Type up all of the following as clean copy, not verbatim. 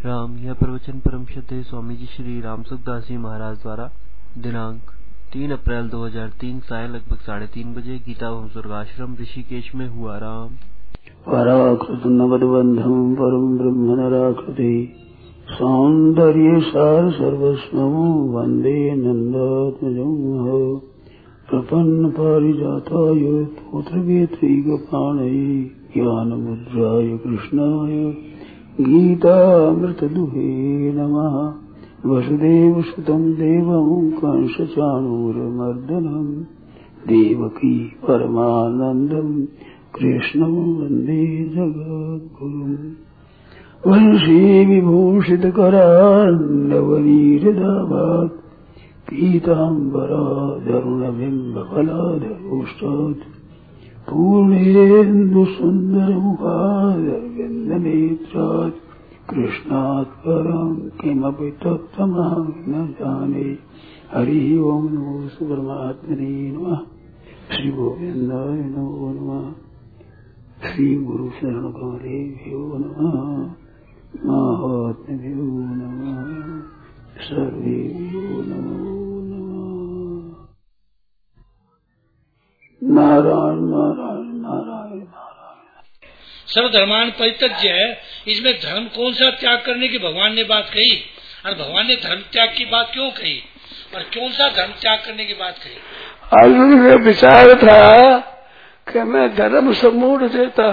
राम। यह प्रवचन परम श्रद्धेय स्वामी जी श्री राम सुखदास जी महाराज द्वारा दिनांक 3 अप्रैल 2003 साय लगभग 3:30 बजे गीता भवन स्वर्गाश्रम ऋषिकेश में हुआ। राम। पराकृत नवद्बंधम परम ब्रह्म नराकृति सौंदर्य सार सर्वस्वं वंदे नंदात्मजं प्रपन्न पारिजाताय पुत्रवेत्रैकपाणये ज्ञानमुद्राय कृष्णाय गीतामृतदुहे नमः। वसुदेवसुतं देवं कंसचाणूरमर्दनं देवकी परमानन्दं कृष्णं वन्दे जगद्गुरुम्। वंशी विभूषितकरान्नवनीरदाभात् पीताम्बराधरुणबिम्बफलाधरोष्टात् पूर्णेन्दुसुन्दरमुखादरविन्दनेत्रात् कृष्णात् परं किमपि तत्त्वमहं न जाने। हरिः ओं नमो परमात्मने नमः। श्री गोविन्दाय नमो नमः। श्री गुरु शरण कमलेभ्यो नमः। महात्म्यो नमः। सर्वेभ्यो नमो नमः। नारायण नारायण नारायण नारायण। सर्वधर्मान परित्यज्य है। इसमें धर्म कौन सा त्याग करने की भगवान ने बात कही, और भगवान ने धर्म त्याग की बात क्यों कही, और कौन सा धर्म त्याग करने की बात कही? अर्जुन का विचार था कि मैं धर्म समूढ़ देता,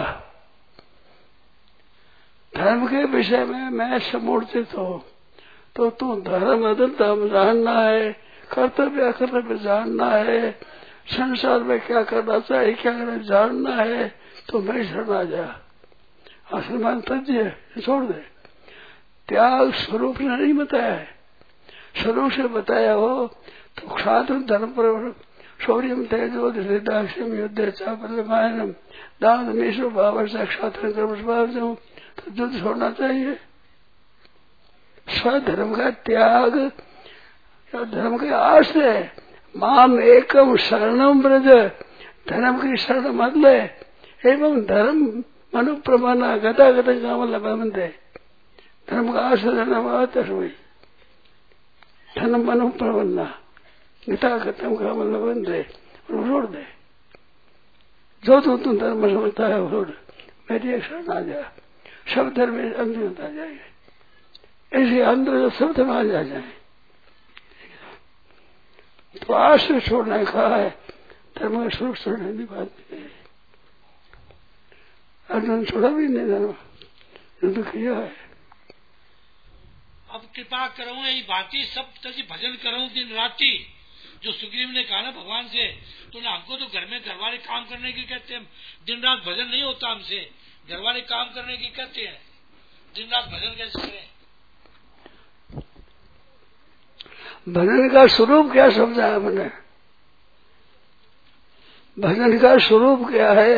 धर्म के विषय में मैं समूढ़ देता हूँ, तो तू धर्म अधर्म जानना है, कर्तव्य अकर्तव्य जानना है, संसार में क्या करना चाहिए क्या करना जानना है, तो मैं शरण आ जा। आश्रमान तज्य छोड़ दे। त्याग स्वरूप ने नहीं बताया है, स्वरूप से बताया हो तो क्षात्र धर्म पर शौर्यम तेजो दाक्ष्यम युद्ध चापलमायनम दान मेषो भाव से क्षात्र कर्म स्वभाव, तो युद्ध छोड़ना चाहिए। स्वधर्म का त्याग धर्म के आश्रय माम एकम शरणम ब्रज, धर्म की शरण मत ले। एवं धर्म मनु प्रमाण गता गता काम लबंदे, धर्म का आश्रय हुई धर्म मनु प्रबंधना गता गतम काम लबंदे, छोड़ दे। जो तुम धर्म समझता है छोड़, मेरी एक शरण आ जा। सब धर्म अंदर होता जाएगा, ऐसे अंदर जो सब धर्म आ जाए। तो आश्रय छोड़ने का है, धर्म का स्वरूप छोड़ने की बात नहीं है। अर्जुन छोड़ा भी नहीं धर्म, युद्ध किया है। अब कृपा करो यही बाती सब तजी भजन करो दिन राती, जो सुग्रीव ने कहा ना भगवान से, तो ना हमको तो घर में घरवाले काम करने की कहते हैं, दिन रात भजन नहीं होता हमसे, घरवाले काम करने की कहते हैं, दिन रात भजन कैसे करें? भजन का स्वरूप क्या समझा हमने? भजन का स्वरूप क्या है?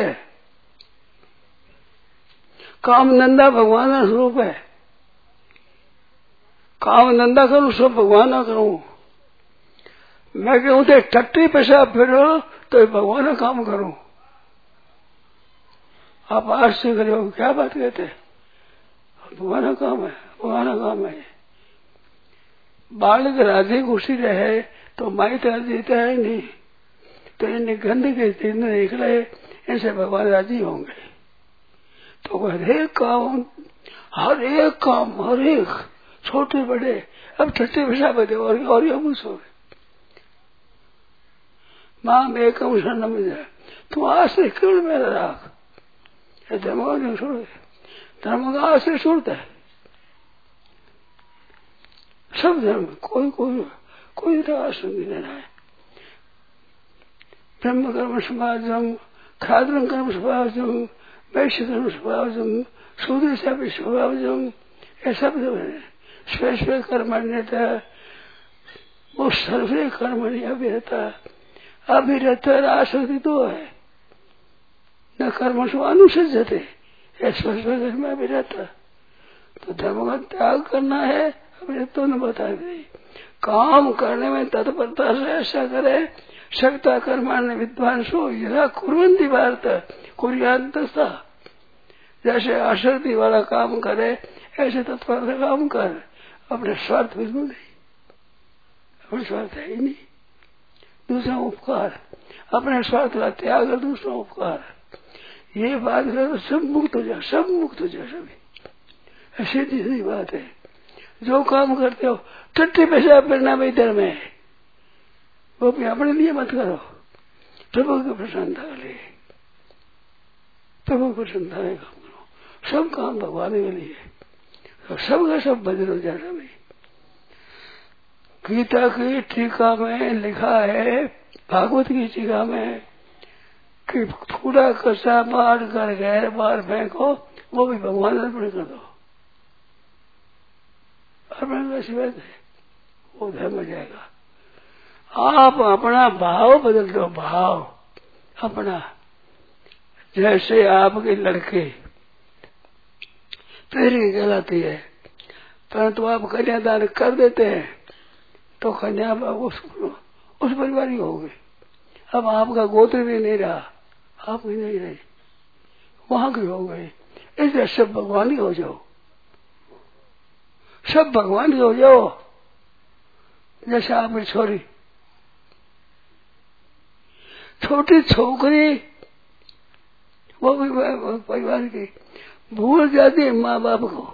काम नंदा भगवान का स्वरूप है। काम नंदा करूं सब भगवान का करूं। मैं कहूं तो टट्टी पेशाब फिरो तो भगवान का काम करूं। आप आज से करो, क्या बात कहते? भगवान का काम है, भगवान का काम है। बालक राजी खुशी रहे तो माइट राजी है नहीं, तो इन्हें गंध के दिन निकले, इनसे भगवान राजी होंगे। तो हर एक काम हर एक छोटे बड़े अब छठे भाषा बदे और ये पूछो माँ में कम शरण में जाए, तुम आश्रय क्यों मेरा राख? धर्म का छोड़ दे, धर्म का आश्रय छोड़ता है। सब धर्म कोई आश्रय नहीं लेना है। ब्रह्म कर्म समाजम, खाद्रम कर्म समाजम, वैश्य कर्म समाजम, शूद्र से स्वभावजम, ऐसा स्वे स्वे कर्मण्यता, वो सर्वे कर्मणि अभिरता। अभिरत आसक्ति तो है न कर्म से अनुसजते, स्वे स्वे कर्म अभिरता। तो धर्म का त्याग करना है, अभिरतो ने बता दी। काम करने में तत्परता से ऐसा करे, शक्ता कर्माण्य विद्वांसो यदा कुर्वन्ति भारत कुर्यान्तस्था। जैसे आसक्ति वाला काम करे ऐसे तत्पर से काम कर, अपने स्वार्थ बिल्कुल नहीं, अपने स्वार्थ है ही नहीं। दूसरा उपकार, अपने स्वार्थ का त्याग और दूसरा उपकार, ये बात करो तो सब मुक्त हो जाए, सब मुक्त हो जाए सभी। ऐसी तीसरी बात है, जो काम करते हो टट्टी पैसा परिणाम इधर में है, वो भी अपने लिए मत करो, प्रभु की प्रसन्नता के लिए, प्रभु की प्रसन्नता में काम करो। सब काम भगवान के लिए, तो सब का सब बदल हो जाए सभी। गीता की टीका में लिखा है, भागवत की टीका में, कि कूड़ा कचरा मार कर गैर बार फेंको, वो भी भगवान अर्पण कर दो। अर्पण का शिव वो धर्म हो जाएगा। आप अपना भाव बदल दो, भाव अपना। जैसे आपके लड़के प्रेरी कहलाती है, परंतु आप कन्यादान कर देते हैं तो कन्या उस परिवार ही हो गई। अब आपका गोत्र भी नहीं रहा, आप भी नहीं रहे, वहां की हो गई। इसलिए सब भगवान ही हो जाओ, सब भगवान ही हो जाओ। जैसे आपकी छोटी छोकरी, वो भी परिवार की, भूल जाती है माँ बाप को,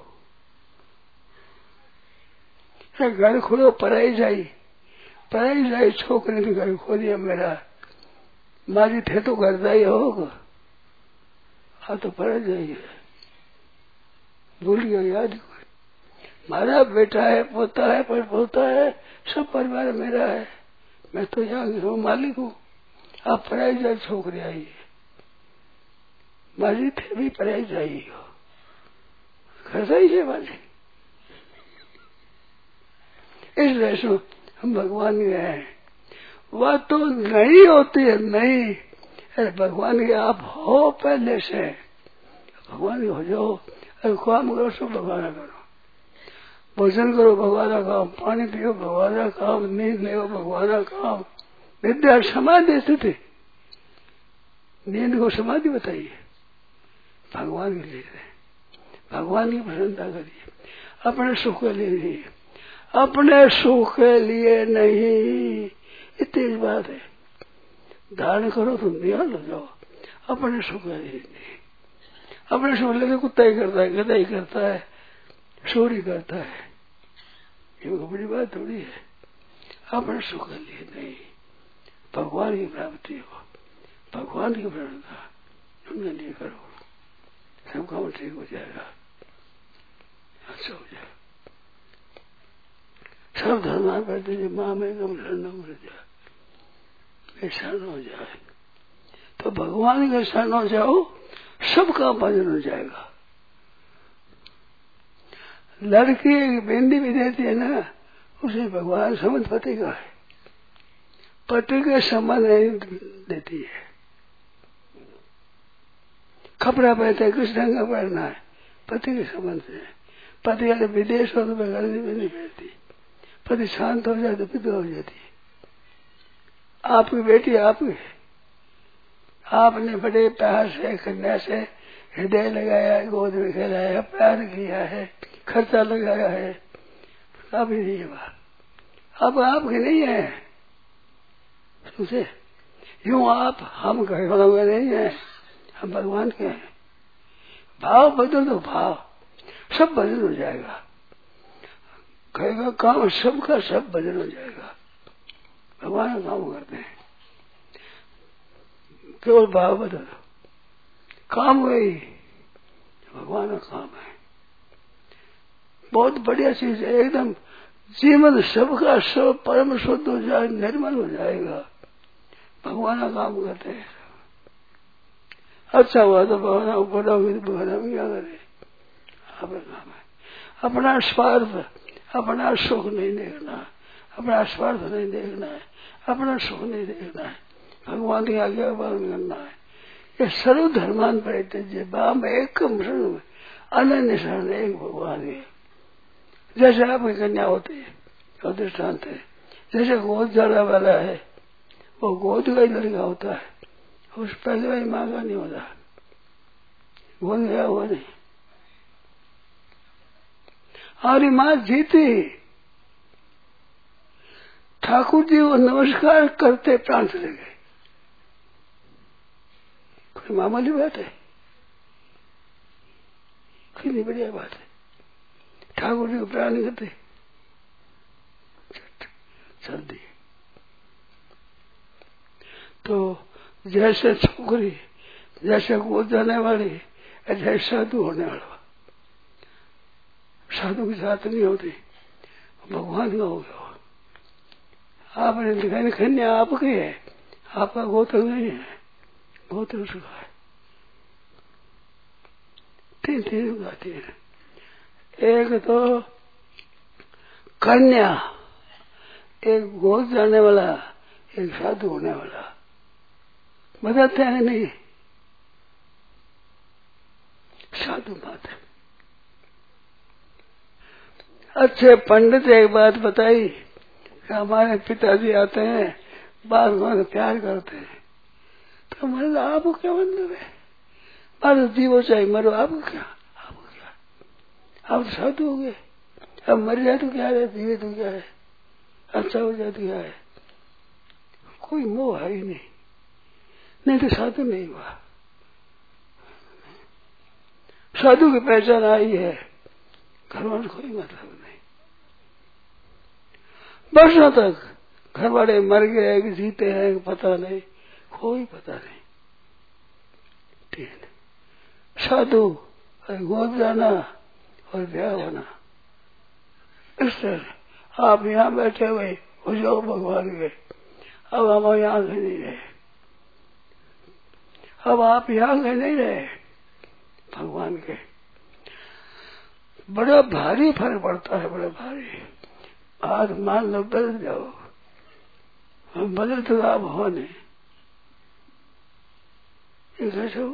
घर खोलो पढ़ाई जाई छोकरी ने घर खोलिया मेरा, माँ जी थे तो करता ही होगा, हाँ तो पढ़ जाइए, भूल गया याद को। मारा बेटा है, पोता है, पर पोता है, सब परिवार मेरा है, मैं तो यहाँ हूँ, मालिक हूँ। आप पढ़ाई जाए छोकरी आई, माँ जी थे भी पढ़ाई जाइए, घर ही है मालिक। इस वैसे हम भगवान के हैं, वह तो नहीं होती है, नहीं। अरे भगवान के आप हो पहले से, भगवान के हो जाओ। अरे काम करो सब भगवान करो, भोजन करो भगवान का काम, पानी पियो भगवान का काम, नींद ले भगवान का काम, विद्या समाधि स्थिति, नींद को समाधि बताइए, भगवान के लिए, भगवान की प्रसन्नता करिए, अपने सुख के लिए नहीं, अपने सुख के लिए नहीं। इतनी बात है, धारण करो तुम निहाल हो जाओ, अपने सुख के लिए नहीं। अपने सुख लेके कुत्ता ही करता है, गधा ही करता है, चोरी करता है, ये बड़ी बात थोड़ी है। अपने सुख के लिए नहीं, भगवान की प्राप्ति हो, भगवान की प्रसन्नता तुमने नहीं करो, सब काम ठीक हो जाएगा, अच्छा हो जाएगा। सब धर्म करते थे, माँ में कम शरण कर जाए, शरण हो जाए तो भगवान के शरण हो जाओ, सबका भजन हो जाएगा। लड़की एक बिंदी भी देती है ना, उसे भगवान संबंध पति का है, पति के संबंध नहीं देती है। कपड़ा पहनते है, किस ढंग का पहनना है, पति के संबंध से। पति अगर विदेश हो तो गर्दी में नहीं पहनती, पति शांत हो जाए तो विधवा हो जाती है। आपकी बेटी आपकी, आपने बड़े प्यार से कन्या से हृदय लगाया, गोद में खिलाया, प्यार किया है, खर्चा लगाया है, अभी नहीं हुआ, अब आपके नहीं है। उसे यूं आप हम घर हुए नहीं है, हम भगवान के हैं। भाव बदल दो, भाव सब बदल हो जाएगा, कहेगा काम सबका सब बदल हो जाएगा। भगवान का काम करते हैं, केवल भाव बदल, काम वही भगवान का काम है। बहुत बढ़िया चीज है, एकदम जीवन सबका सब परम शुद्ध हो जाए, निर्मल हो जाएगा, भगवान का काम करते हैं। अच्छा हुआ तो भगवान ऊपर होगी तो भगवान हम क्या करें, आपका काम है। अपना स्वार्थ, अपना सुख नहीं देखना, अपना स्वार्थ नहीं देखना है, अपना सुख नहीं देखना है, भगवान की आज्ञा पालन करना है। ये सर्व धर्मान परित्यज्य बाम एकम शरण, अनन्य शरण एक भगवान है। जैसे आपकी कन्या होती है, और दृष्टांत है, जैसे गोद जाने वाला है, वो गोद का ही लड़का होता है, उस पहले वाली माँ का नहीं होता, गोद गया हुआ नहीं। हमारी माँ जीती। ठाकुर जी वो नमस्कार करते प्राण चले गए। कोई मामूली बात है, कितनी बढ़िया बात है। ठाकुर जी को प्राण नहीं करते, चल दिए। तो जैसे छोकरी, जैसे गोद जाने वाली, ऐसे साधु होने वाला। साधु के साथ नहीं होती, भगवान का हो गया। आपने लिखा कन्या आपकी है, आपका गोत्र नहीं है, गोत्र उसका है। तीन तीन गाती है। एक तो कन्या, एक गोद जाने वाला, एक साधु होने वाला। बताते हैं नहीं, साधु बात है। अच्छे पंडित एक बात बताई कि हमारे पिताजी आते हैं, बात हमारे प्यार करते हैं। तो हमारे आपको क्या मतलब है? मारो जीवो चाहे मरो, आपको क्या? आपको क्या? आप साधु हो गए, अब मर जाए तो क्या है, जीवे तो क्या है, अच्छा हो जाए तो क्या है? कोई मोह है ही नहीं तो साधु नहीं हुआ। साधु की पहचान आई है, घर वाले कोई मतलब नहीं। वर्षों तक घर वाले मर गए कि जीते हैं पता नहीं, कोई पता नहीं। ठीक, साधु गोद जाना और ब्याह होना, इस तरह आप यहाँ बैठे हुए हो जाओ भगवान के। अब हम यहाँ से नहीं रहे, अब आप यहाँ से नहीं रहे भगवान के। बड़ा भारी फर्क पड़ता है, बड़ा भारी। आज मान लो बदल जाओ, हम बदल तो आप हो नहीं, कैसे हो?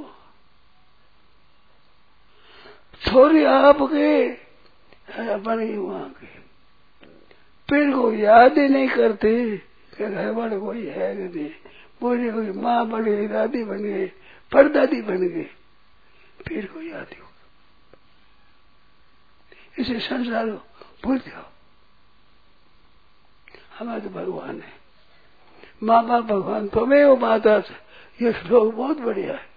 छोरी आपके बनी वहां की, फिर को याद ही नहीं करती कि घर वाले कोई है नहीं। बोले कोई माँ बन गई, दादी बन गई, परदादी बन गई, फिर को याद ही हो। इसे संसार भूल जाओ। हमारे तो भगवान है, माँ बाप भगवान, तुम्हें वो माता। ये श्लोक बहुत बढ़िया है,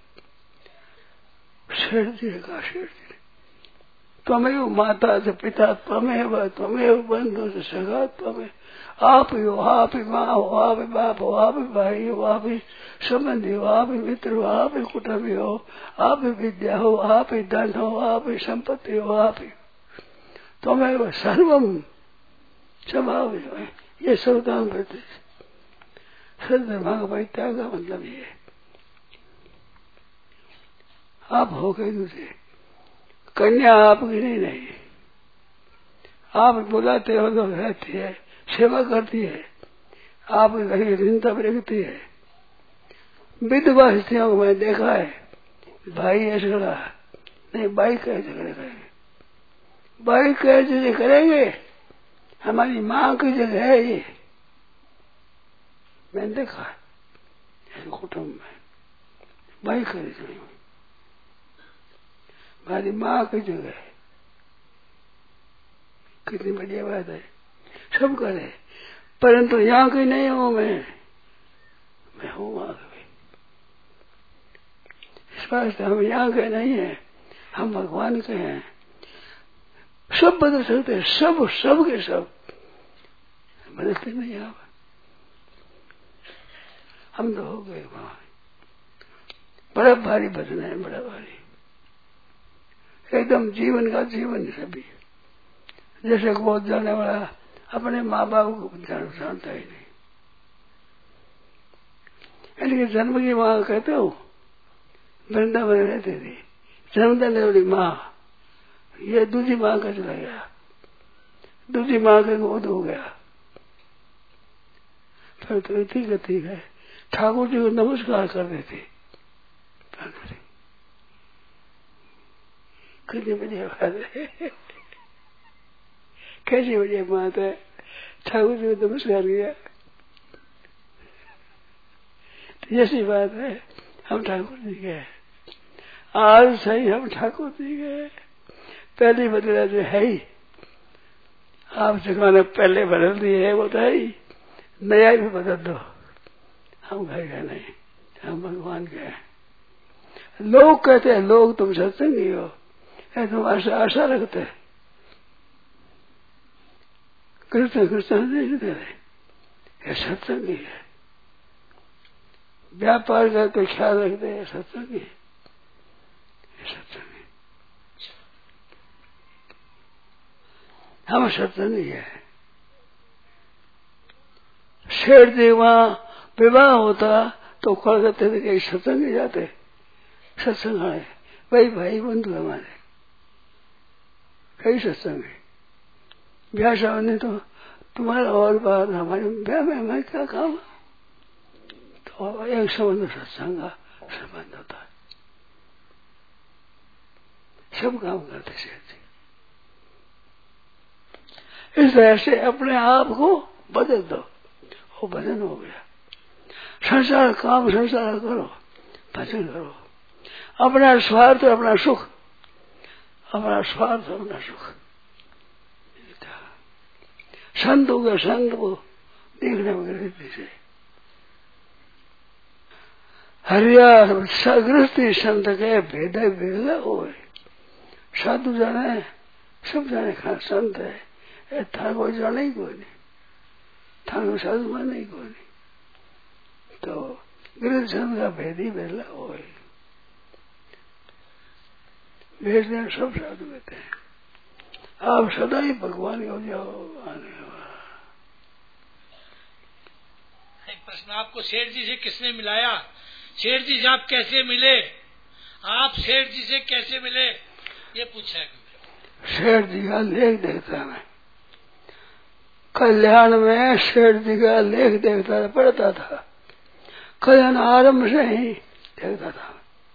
शेर जी का शेर जी। त्वमेव माता से पिता, त्वमेव बंधु से सगा, त्वमेव आप ही हो, आप ही माँ हो, आप ही बाप हो, आप ही भाई हो, आप ही संबंधी हो, आप ही मित्र हो, आप ही कुटुंबी हो, आप ही विद्या हो, आप ही धन हो, आप ही संपत्ति हो, आप ही त्वमेव सर्वम स्वभाव है। ये सब काम करते सर्वधर्म परित्याग का मतलब ये है। आप हो गए दूसरे, कन्या आपकी नहीं, आप बुलाते हो तो रहती है, सेवा करती है, आप घर की चिंता में रखती है। विधवा स्त्रियों को मैं देखा है, भाई ऐसे झगड़ा नहीं, भाई कैसे झगड़े करेंगे, भाई कैसे करेंगे, हमारी माँ की जगह है ये। मैंने देखा है कुटुंब में, भाई कैसे, हमारी माँ की जगह है। कितनी बढ़िया बात है, सब करे, परंतु यहाँ की नहीं हूं मैं हूँ वहां की। इस वास्ते हम यहाँ के नहीं है, हम भगवान के हैं। सब बदल सकते हैं, सब के सब बदलते नहीं। आप हम तो हो गए वहां, बड़ा भारी बदलना है, बड़ा भारी, एकदम जीवन का जीवन सभी। जैसे गोद जाने वाला अपने माँ बाप को जानता ही नहीं, यानी जन्म की माँ कहते हो, वृंदावन रहती थी, जन्म देने वाली माँ, ये दूसरी माँ का चला गया, दूसरी माँ का गोद हो गया। फिर तो इतनी गति है, ठाकुर जी को नमस्कार कर देते। कितनी बढ़िया बात है, कैसी बढ़िया बात है, ठाकुर जी को नमस्कार किया। जैसी बात है, हम ठाकुर जी के, आज सही हम ठाकुर जी के। पहली बदला जो है ही आप जमाने पहले बदल दिए वो तो है ही, नया भी बदल दो, हम घर गए नहीं, हम भगवान के हैं। लोग कहते हैं लोग तुम सत्संगी हो, तुम आशा रखते हैं, कृष्ण कृष्ण नहीं दे रहे, ये सत्संगी है। व्यापार करके ख्याल रखते हैं, सत्संगी है, ये सत्संगी। हम सत्संगी है। शेर जी वहां विवाह होता तो कॉल करते थे कि सत्संग जाते, सत्संग आए भाई बंधु हमारे, कई सत्संग है। ब्याह शादी तो तुम्हारा और बात, हमारे ब्याह में हमारे क्या काम, तो एक संबंध सत्संग का संबंध होता है, सब काम करते शेर जी। इस तरह से अपने आप को बदल दो, वो भजन हो गया। संसार काम संसार करो, भजन करो। अपना स्वार्थ अपना सुख, अपना स्वार्थ अपना सुख। संत हो गया, संत को देखने में से हरिया गृहस्थी संत के भेद भेद हो। साधु जाने सब जाने खा संत है, थान को जाने ही कोई नहीं, थान को साधु माने ही कोई नहीं। तो गृह संत का भेद ही भेद हो। भेद सब साधु कहते हैं। आप सदा ही भगवान हो जाओ। आने एक प्रश्न, आपको सेठ जी से किसने मिलाया? सेठ जी से आप कैसे मिले? आप सेठ जी से कैसे मिले, ये पूछा। सेठ जी का लेख देखता मैं, कल्याण में सेठ जी का लेख देखता था, पढ़ता था। कल्याण आरंभ से ही देखता था।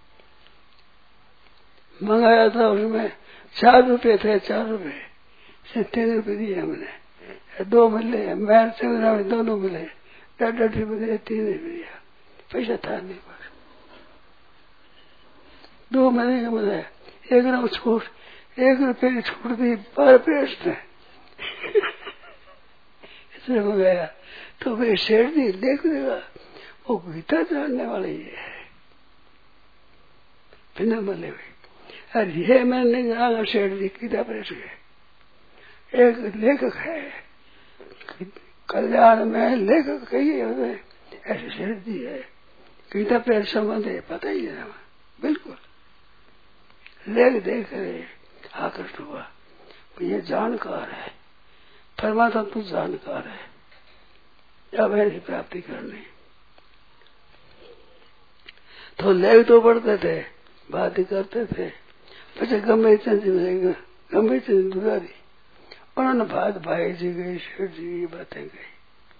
मंगाया था, उसमें 4 रुपए थे, 4 रुपए से 3 रुपए दिए हमने, 2 मिले, मैं चंद्रा में दोनों मिले, 1.5 रुपए दिए, 3 रुपए दिया, पैसा था नहीं पास। 2 महीने का मिला, 1 ग्राम छूट, 1 रुपये की छूट दी, 12 रुपये इसने मंगाया। तो भाई सेठ जी देख देगा, वो गीता जानने वाले ही है, बिना मले हुए। और ये मैंने जाना सेठ जी गीता प्रेस के एक लेखक है, कल्याण में लेखक कही होते, ऐसे सेठ जी है। गीता प्रेस संबंध है, पता ही है बिल्कुल। लेख देख रहे आकृष्ट हुआ, ये जानकार है, परमात्मा तो जानकार है, अब ऐसी प्राप्ति करनी। तो लेख तो पढ़ते थे, बात ही करते थे। પછી ગમે તે दुरारी उन्होंने बात भाई जी गई, शेठ जी की बातें गई।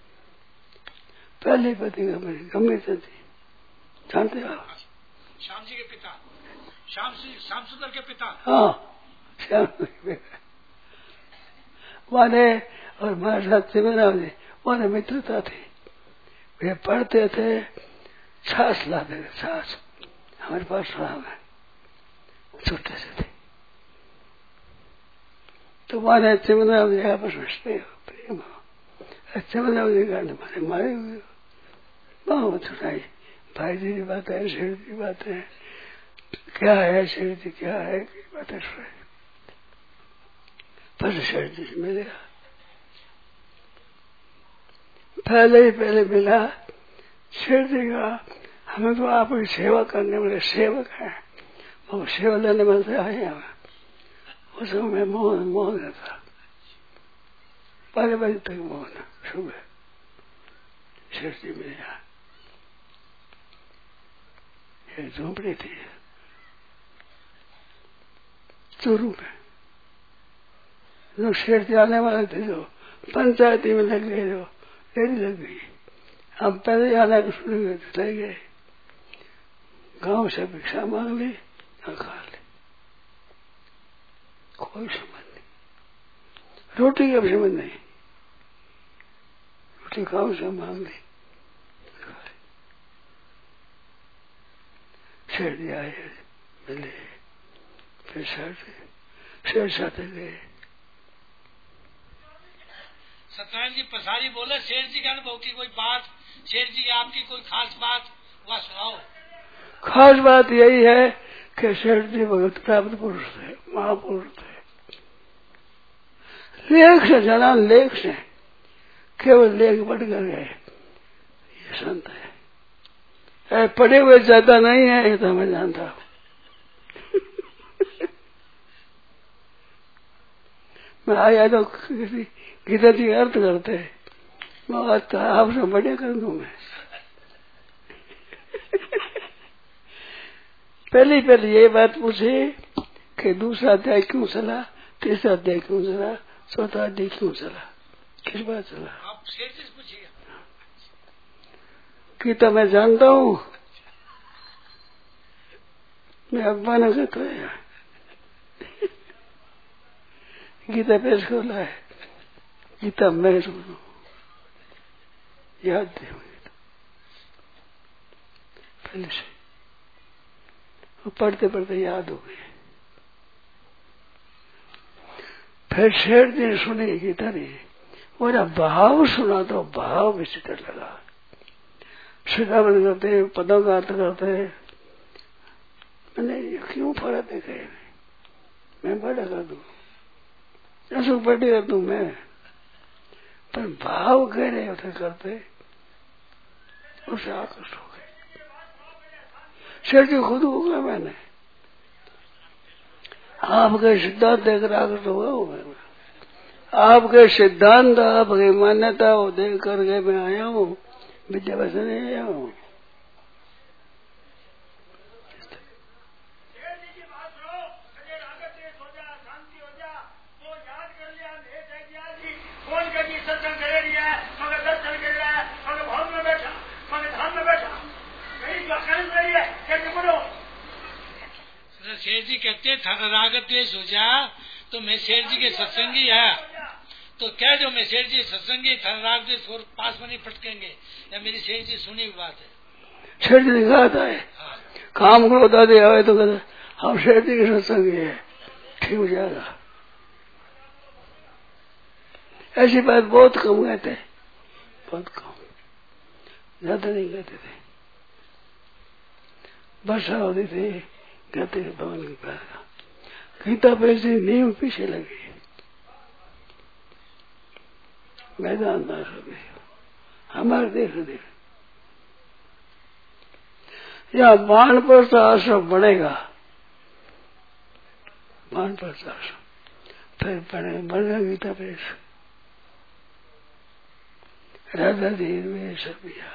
पहले पति गमे जी जानते हो आप? श्याम जी के पिता, श्याम सुंदर के पिता। हाँ, श्याम के पिता वाले और हमारे साथ शिवराम जी, उन्हें मित्रता थी। वे पढ़ते थे, छाछ लाते थे, छाछ हमारे पास राम है, छोटे से थे। तो मारे चिमनराम जी आपस में स्नेह प्रेम हो, चिमनराम जी का मारे हुए बहुत छुटाई। भाई जी की बातें, शेर जी की बातें, क्या है शेर जी, क्या है बातें सुनाई। पर शेर जी से मिलेगा, पहले मिला शेर जी का। हमें तो आपकी सेवा करने वाले सेवक हैं, वो सेवा लेने में से आए हमें। उस समय मौन था, 12 बजे तक मौन। सुबह शेर जी मिले, एक झोंपड़ी थी चूरू में। जो शेर जी आने वाले थे, जो पंचायती में लग गए, जो देरी लग गई, हम पहले आने को शुरू हुए, चले गए। गांव से भिक्षा मांग ली, खा ली, कोई संबंध नहीं, रोटी का संबंध नहीं। रोटी गांव से मांग ली, खा ली। शेर जी आए, मिले, फिर शेर साथ गए। सत्यनारायण जी पसारी बोले शेर जी के अनुभव की कोई बात, शेर जी आपकी कोई खास बात वह सुनाओ। खास बात यही है कि शेर जी भगत प्राप्त पुरुष थे, महापुरुष थे। लेख से जाना, लेख से केवल लेख बढ़ कर गए, ये संत है। पढ़े हुए ज्यादा नहीं है, ये तो मैं जानता हूं। मैं आया तो किसी गीता जी अर्थ करते, मैं आपसे बढ़िया कर दूं मैं। पहली ये बात पूछी कि दूसरा अध्याय क्यों चला, तीसरा अध्याय क्यों चला, चौथा अध्याय क्यों चला, किस बात चला? आप शेर जी से पूछिए। गीता मैं जानता हूँ, मैं अपमान करता है। गीता पेश खोला है, गीता मैं सुनू, याद दे पहले से, पढ़ते पढ़ते याद हो गई। फिर शेर जी ने सुनी गीता ने, मेरा भाव सुना तो भाव विचित्र लगा। श्रीरावण करते, पदों का अर्थ करते, मैंने क्यों फर्क देखे, मैं बड़ा कर दू, ऐसा बड़ी कर दू मैं, पर भाव कह रहे उसे करते, उसे आकर्ष हो गए। शेर जी खुद होगा, मैंने आपके सिद्धांत देखकर आकर्ष होगा, आपके सिद्धांत, आपकी मान्यता वो देख करके मैं आया हूँ, विद्याभ्यास नहीं आया हूँ। शेर जी कहते थारा राग द्वेष हो जा तो मैं शेर जी के सत्संगी है, तो कह दो मैं शेर जी सत्संगी, थारा राग द्वेष और पास में नहीं फटकेंगे, या मेरी शेर जी सुनी हुई बात है। शेर जी ने कहा था काम करो दादी आवे तो कहते हम शेर जी के सत्संगी है, ठीक हो जाएगा। ऐसी बात बहुत कम कहते, बहुत कम, ज्यादा नहीं कहते थे। वर्षा होती थी, कहते भवन के पास गीता पे से नींव पीछे लगी, मैदान दास हो गए हमारे देख या बाण पर तो आश्रम बनेगा, बाण पर आश्रम फिर बनेगा गीता प्रेस, राधा जी में सर्विया।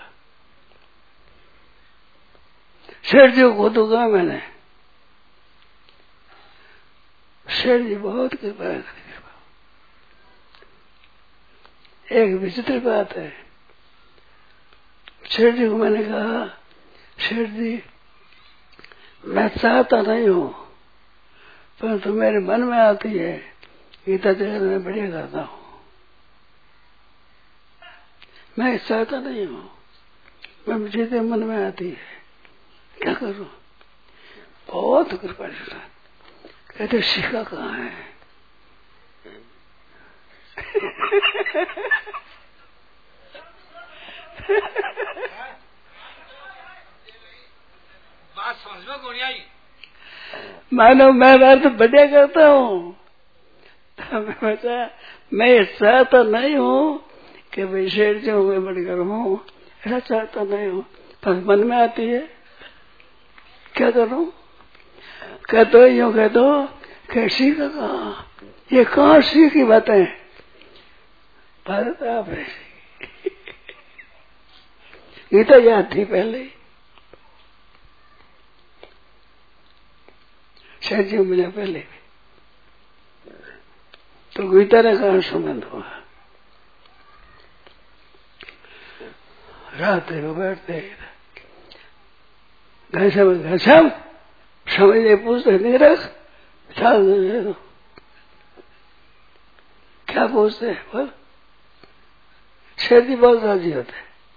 शेर जी को दूंगा मैंने, शेर जी बहुत कृपा है। एक विचित्र बात है, शेर जी को मैंने कहा शेर जी मैं चाहता नहीं हूँ, परंतु मेरे मन में आती है, गीता जगत में बढ़िया करता हूँ, मैं चाहता नहीं हूँ, मैं मुझे मन में आती है, क्या करूं? बहुत कृपा से कहते सीखा कहाँ है? बात समझ में कौन आई? मानो मैं अर्थ बढ़िया करता हूँ, मैं चाहता नहीं हूँ कि भाई शेर जो मैं बढ़कर हूँ, ऐसा चाहता नहीं हूँ, पर मन में आती है, क्या करूं? कह दो यूं कह दो कैसी का कहा, ये कहाँ सी की बातें, भारत आप है। गीता याद थी पहले, शायद जी मुझे पहले, तो गीता ने कहा संबंध हुआ। रात को बैठते घनश्याम समझे पूछते नहीं रख, क्या पूछते बोल, शेर जी बहुत राजी होते।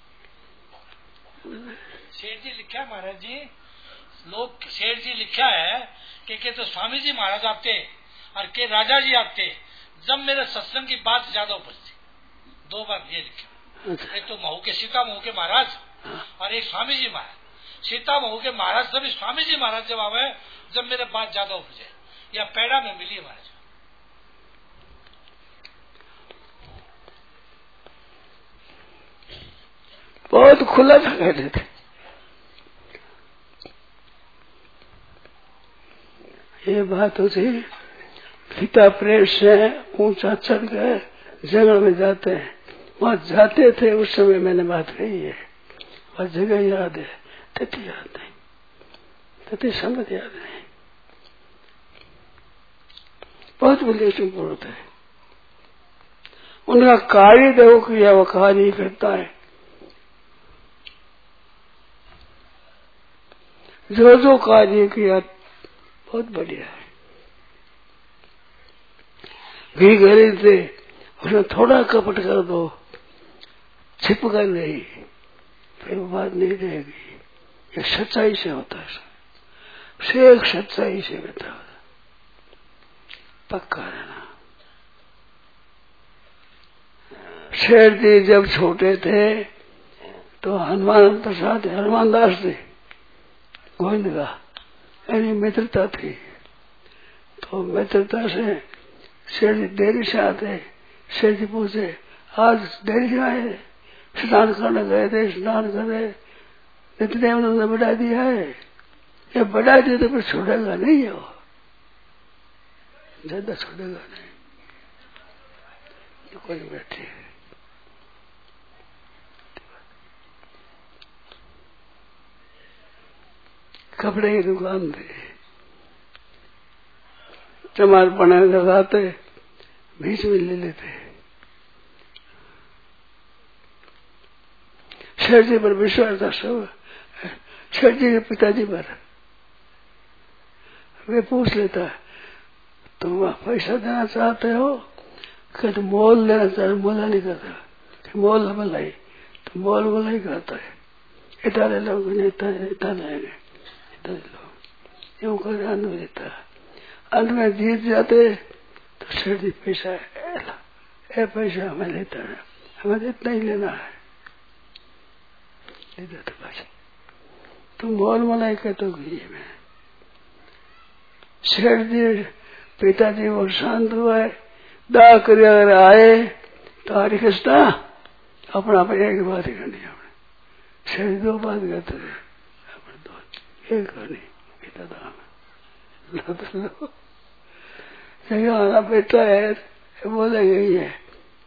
शेर जी लिखा है महाराज जी, लोग शेर जी लिखा है कि तो स्वामी जी महाराज आते और के राजा जी आते, जब मेरे सत्संग की बात ज्यादा उपजती, 2 बार ये लिखे। एक तो महू के सीता महू के महाराज और एक स्वामी जी महाराज। सीता महू के महाराज तभी स्वामी जी महाराज जब आवे जब मेरे बात ज्यादा उपजे या पैड़ा में मिली महाराज। बहुत खुला था कहते थे। ये बात होती पिता प्रेम से ऊंचा चढ़ गए जंगल में जाते हैं, वहां जाते थे उस समय मैंने बात कही है। वह जगह याद है, तिथि याद नहीं, तिथि संगत याद नहीं। बहुत विलेशपूर्ण है उनका कार्य। देखो किया वो कार्य करता है। जो जो कार्य किया बहुत बढ़िया है। घी खरीद थे उसमें थोड़ा कपट कर दो, छिप कर नहीं, फिर वो बात नहीं रहेगी। ये सच्चाई से होता है, शेख सच्चाई से बता पक्का रहना। शेर जी जब छोटे थे तो हनुमान प्रसाद हनुमान दास थे गोविंद का यानी मित्रता थी। तो मित्रता से शेर जी देरी से आते। शेर जी पूछे आज देरी से आए? स्नान करने गए थे, स्नान करे इतने उन्होंने बढ़ा दिया है। ये बढ़ा दिया तो फिर छोड़ेगा नहीं है, वो ज्यादा छोड़ेगा नहीं। तो कोई बैठे है कपड़े की दुकान थी, चमार पने लगाते बीच में ले लेते। शेर जी पर विश्वास था सब, शेर जी के पिताजी पर। वे पूछ लेता तुम पैसा देना चाहते हो कि तुम मोल लेना चाहते? मोला नहीं करता, मोल मलाई तो मोल मलाई करता है। इतना ले लो, इतना लेंगे, इतना ले लो, यूं कर अंत में देता। अंत में जीत जाते तो शेर जी पैसा है, पैसा हमें लेता है, हमें इतना ही लेना है। ले जाते पैसा, तुम मोल मलाई कहते हो ये में। शेर जी पिताजी वो शांत हुआ, दा कर अगर आए तो हरी कृष्णा अपना एक बात ही करनी है। शेर 2 बात करते थे, अपने 2 एक करनी पिता दाम हमारा बेटा है बोलेगा ही है,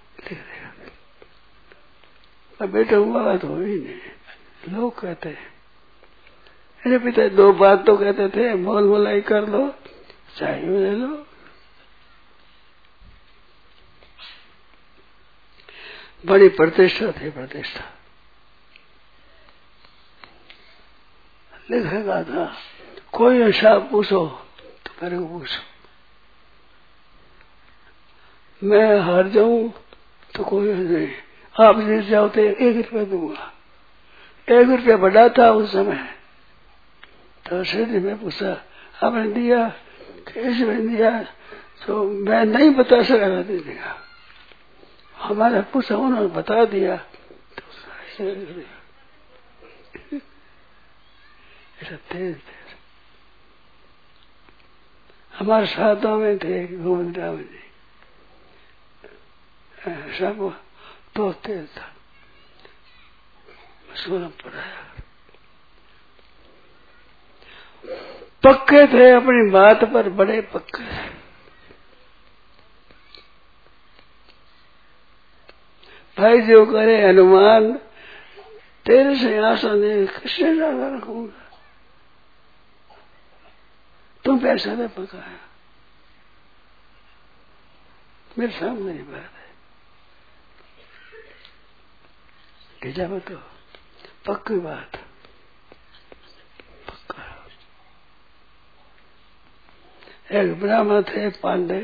बेटा हुआ तो ही नहीं। लोग कहते हैं अरे पिता 2 बात तो कहते थे, मोल मोलाई कर लो, चाहिए ले लो। बड़ी प्रतिष्ठा थी, प्रतिष्ठा लिखेगा था। कोई हिसाब पूछो तो मेरे को पूछो, मैं हार जाऊं तो कोई नहीं, आप जीत जाओ तो 1 रुपया दूंगा। 1 रुपया बड़ा था उस समय। तो सीधे मैं पूछा आपने दिया कैसे में दिया? तो मैं नहीं बता सका दे दिया। हमारा पूछा उन्होंने बता दिया तो ऐसा तेज थे। हमारे साथों में थे गोविंद राम जी, सब तो तेज था। सोलम पढ़ाया, पक्के थे अपनी बात पर, बड़े पक्के थे। भाई जो करे हनुमान तेरे से आशा नहीं, किससे ज्यादा रखूंगा? तुम पैसा ने पकाया, मेरे सामने ही बात है। ढीला मत हो, पक्की बात, पक्का। एक ब्राह्मण थे पांडे,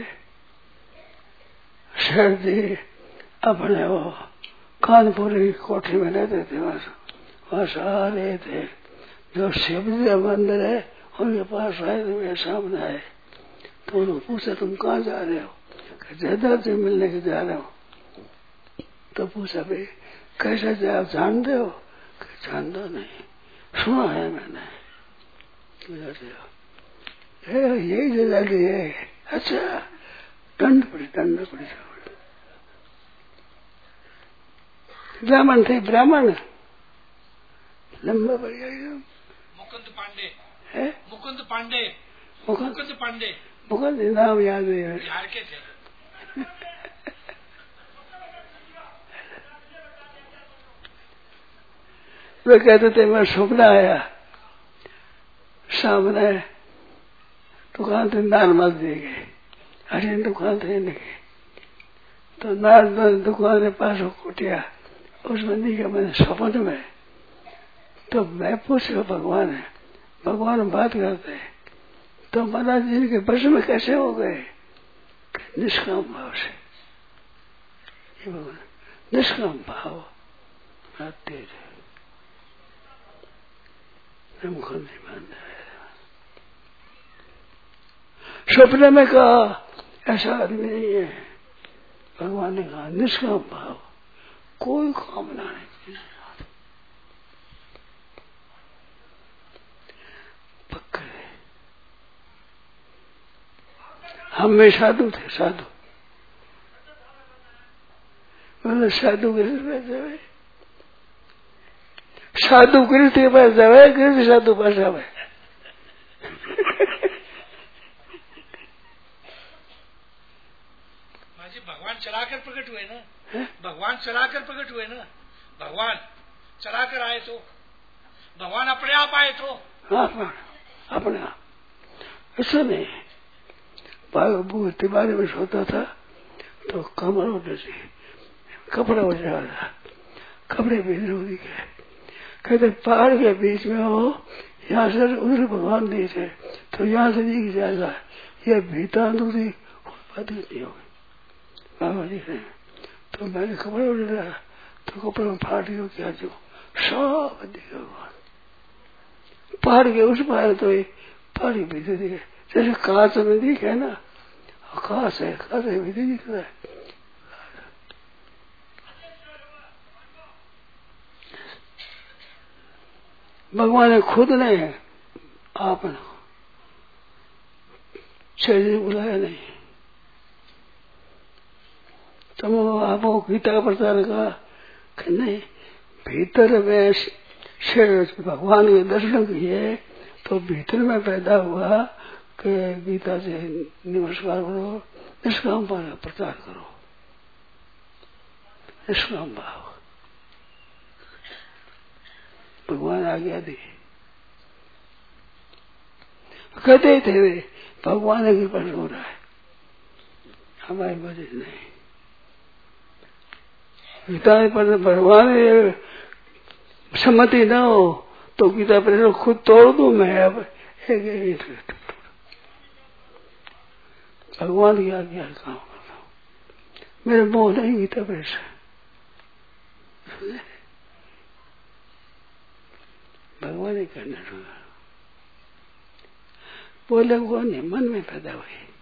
शेर जी अपने वो कानपुर की कोठी में रहते थे। वहां सारे थे जो शिव जी का मंदिर है उनके पास आए, तो मेरे सामने आए। तो उन्होंने पूछा तुम कहाँ जा रहे हो? जयदार जी मिलने के जा रहे हो। तो पूछा भाई कैसे थे आप जानते हो? जानता नहीं, सुना है मैंने। यही जगह ली है। अच्छा दंड पड़ी ब्राह्मण थे, ब्राह्मण लंबा बढ़िया मुकुंद पांडे है। मुकुंद पांडे मुकुंद नाम याद नहीं है। बिहार के थे। वे कहते थे मैं सपना आया, सामने दुकान थे नारमल दे गए, हरी दुकान थे नहीं, तो नारमल दुकान के पास कुटिया उसमें नहीं गया मैंने सपन में। तो मैं पूछा भगवान बात करते तो महाराज जी के प्रश्न में कैसे हो गए? निष्काम भाव से। ये भगवान निष्काम भाव आते थे, मुखर नहीं मानता है। सपने में कहा ऐसा आदमी नहीं है। भगवान ने कहा निष्काम भाव, कोई कामना नहीं, पक्के। हम में साधु थे, साधु मतलब साधु गिर साधु गिर के पास जावे, गिर साधु पास आवे। भगवान चलाकर प्रकट हुए ना, भगवान चलाकर प्रकट हुए ना, भगवान चलाकर आए तो, भगवान अपने आप आए तो। हाँ अपने आप ऐसा नहीं। बारे में सोता था तो कमर उठे से कपड़ा उठ रहा था, कपड़े बीच रोगी के कहते पहाड़ के बीच में हो, यहाँ से उधर भगवान नहीं थे तो यहाँ से नहीं जाएगा, ये भीतर दूसरी बात नहीं होगी। बाबा जी ने तो मैंने कपड़ा उठ रहा तो कपड़े में फाड़ दियो क्या जो सब दिखे भगवान। पहाड़ के उस पार तो पहाड़ी भीतर दिखे, जैसे कांच में दिखे ना, कांच है भीतर दिख रहा है। भगवान ने खुद ने आपने शरीर बुलाया नहीं। तुम आपको गीता प्रचार का नहीं, भीतर में भगवान के दर्शन किए तो भीतर में पैदा हुआ कि गीता से नमस्कार करो, निष्काम भाव प्रचार करो, निष्काम भाव भगवान आज्ञा दी। कहते थे वे भगवान की कृपा हो रहा है, हमारी वजह नहीं। गीता पर भगवान सम्मति न हो तो गीता पर खुद तोड़ दूं मैं। अब भगवान की आज्ञा काम करता हूँ, मेरे मोह नहीं गीता पर से। भगवान ही करना होगा, बोले वो नहीं मन में पैदा हुई।